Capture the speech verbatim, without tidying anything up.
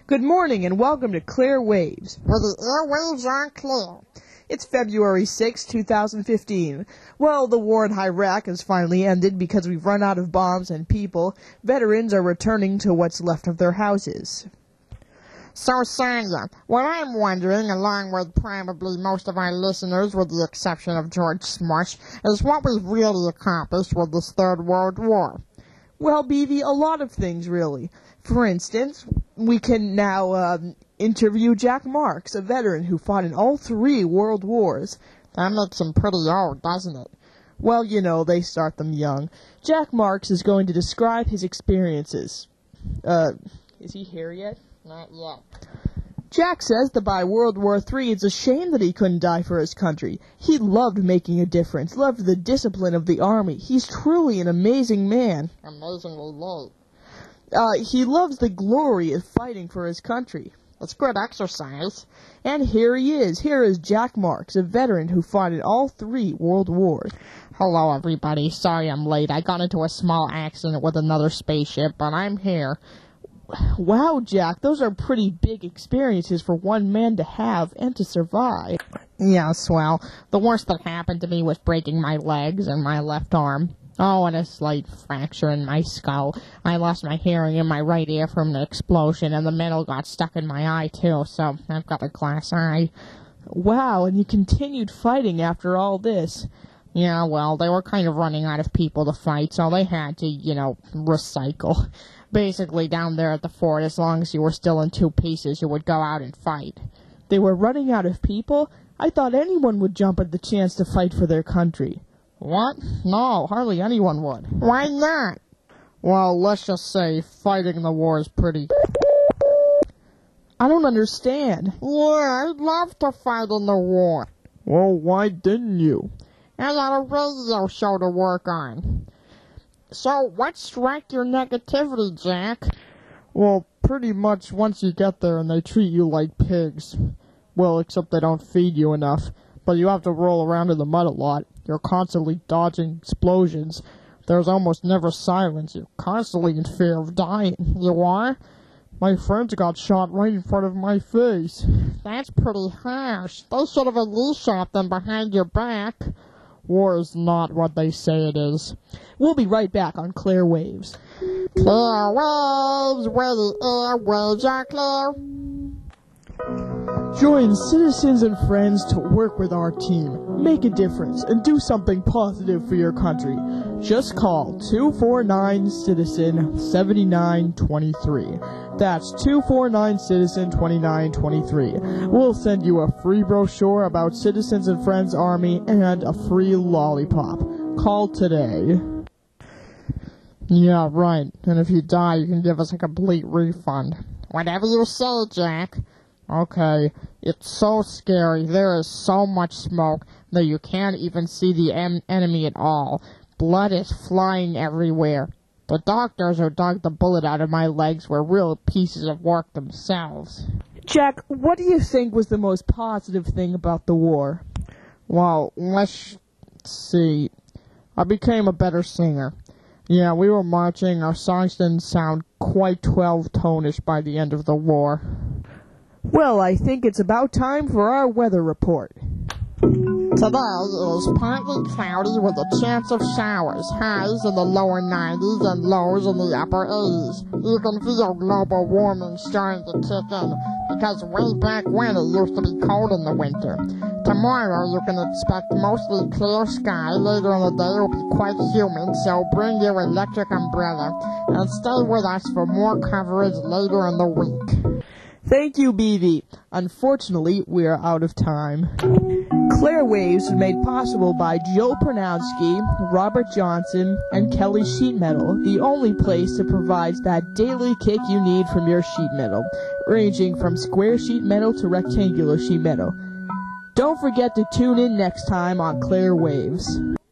Good morning and welcome to Clear Waves, where the airwaves are clear. It's February sixth, two thousand fifteen. Well, the war in Iraq has finally ended because we've run out of bombs and people. Veterans are returning to what's left of their houses. So, Sonia, what I'm wondering, along with probably most of our listeners, with the exception of George Smush, is what we've really accomplished with this Third World War. Well, B V, a lot of things, really. For instance, we can now um, interview Jack Marks, a veteran who fought in all three world wars. That makes him pretty old, doesn't it? Well, you know, they start them young. Jack Marks is going to describe his experiences. Uh, is he here yet? Not yet. Jack says that by World War Three, it's a shame that he couldn't die for his country. He loved making a difference, loved the discipline of the Army. He's truly an amazing man. Amazingly late. Uh, he loves the glory of fighting for his country. It's good exercise. And here he is. Here is Jack Marks, a veteran who fought in all three world wars. Hello, everybody. Sorry I'm late. I got into a small accident with another spaceship, but I'm here. Wow, Jack, those are pretty big experiences for one man to have and to survive. Yes, well, the worst that happened to me was breaking my legs and my left arm. Oh, and a slight fracture in my skull. I lost my hearing in my right ear from the explosion, and the metal got stuck in my eye, too, so I've got a glass eye. Wow, and you continued fighting after all this. Yeah, well, they were kind of running out of people to fight, so they had to, you know, recycle. Basically, down there at the fort, as long as you were still in two pieces, you would go out and fight. They were running out of people? I thought anyone would jump at the chance to fight for their country. What? No, hardly anyone would. Why not? Well, let's just say fighting the war is pretty... I don't understand. Yeah, I'd love to fight in the war. Well, why didn't you? I got a radio show to work on. So, what struck your negativity, Jack? Well, pretty much once you get there and they treat you like pigs. Well, except they don't feed you enough. But you have to roll around in the mud a lot. You're constantly dodging explosions. There's almost never silence. You're constantly in fear of dying. You are? My friends got shot right in front of my face. That's pretty harsh. They should have at least shot them behind your back. War is not what they say it is. We'll be right back on Clear Waves. Clear Waves, where the airwaves are clear. Join citizens and friends to work with our team, make a difference, and do something positive for your country. Just call two four nine citizen seven nine two three. That's two four nine citizen two nine two three. We'll send you a free brochure about Citizens and Friends Army and a free lollipop. Call today. Yeah, right. And if you die, you can give us a complete refund. Whatever you say, Jack. Okay, it's so scary. There is so much smoke that you can't even see the em- enemy at all. Blood is flying everywhere. The doctors who dug the bullet out of my legs were real pieces of work themselves. Jack, what do you think was the most positive thing about the war? Well, let's see. I became a better singer. Yeah, we were marching. Our songs didn't sound quite twelve-tone-ish by the end of the war. Well, I think it's about time for our weather report. Today is partly cloudy with a chance of showers, highs in the lower nineties and lows in the upper eighties. You can feel global warming starting to kick in, because way back when it used to be cold in the winter. Tomorrow you can expect mostly clear sky. Later in the day it will be quite humid, so bring your electric umbrella and stay with us for more coverage later in the week. Thank you, B V. Unfortunately, we are out of time. Clear Waves was made possible by Jill Pronowski, Robert Johnson, and Kelly Sheet Metal, the only place that provides that daily kick you need from your sheet metal, ranging from square sheet metal to rectangular sheet metal. Don't forget to tune in next time on Clear Waves.